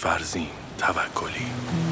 فرزین توکلی.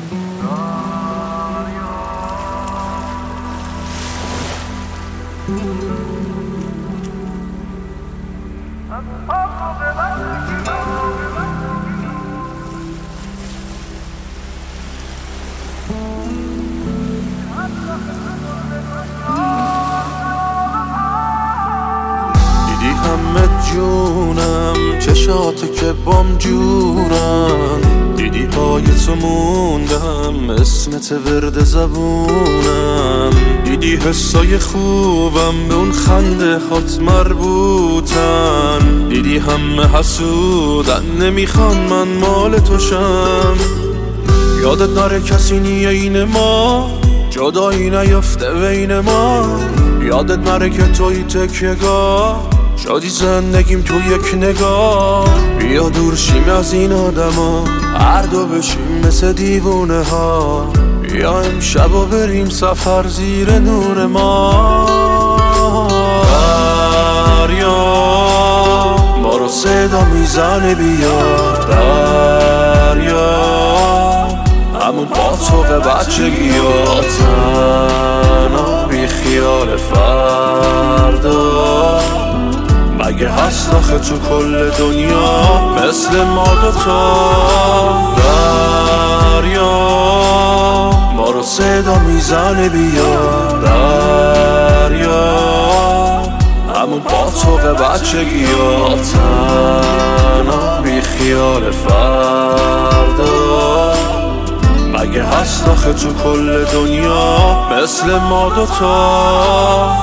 دیدی همه جونم چشاتو که بام جورم، دیدی پای تو موندم اسمت ورد زبونم، دیدی حسای خوبم به اون خنده هات مربوطن، دیدی همه حسودن نمیخوان من مال توشم. یادت نره کسی نیه این ما، جدایی نیفته بین ما، یادت نره که توی تکیه‌گاه شادی زندگیم تو یک نگاه. بیا دور شیم از این آدما، هر دو بشیم مثل دیوونه ها، بیا امشب و بریم سفر زیر نور ما. دریا ما رو صدا میزنه، بیا دریا همون باطوق بچگی ها، تنها بی خیال فردا. مگه هست آخه تو کل دنیا مثل ما دوتا؟ دریا ما رو صدا میزنه، بیا دریا همون باطوق بچگی ها، تنها بی خیال فردا. مگه هست آخه تو کل دنیا مثل ما دوتا؟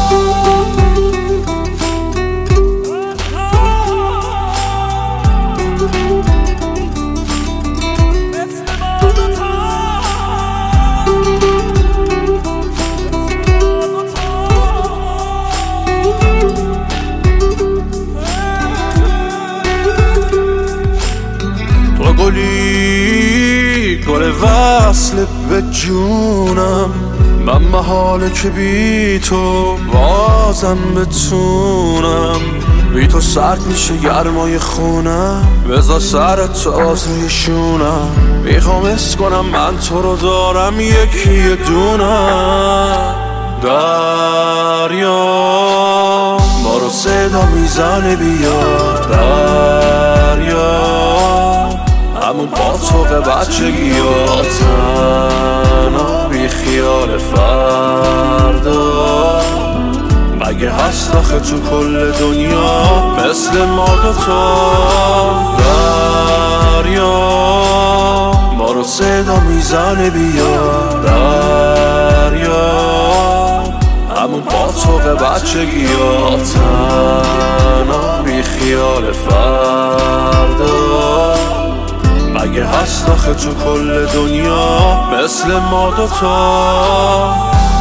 تو گلی گل وصل به جونم، من محاله که بی تو بازم بتونم. بی تو سرد میشه گرمای خونم، بذار سرت تو آزوی شونم. میخوام حس کنم من تو رو دارم یکی دونم. دریا ما رو صدا میزنه، بیا دریا همون باطوق بچگی ها، تنها بی خیال فردا. مگه هست آخه تو کل دنیا مثل ما دوتا؟ دریا ما رو صدا میزنه، بیا دریا همون باطوق بچگی ها، تنها بی خیال فردا. مگه هست آخه تو کل دنیا مثل ما دوتا؟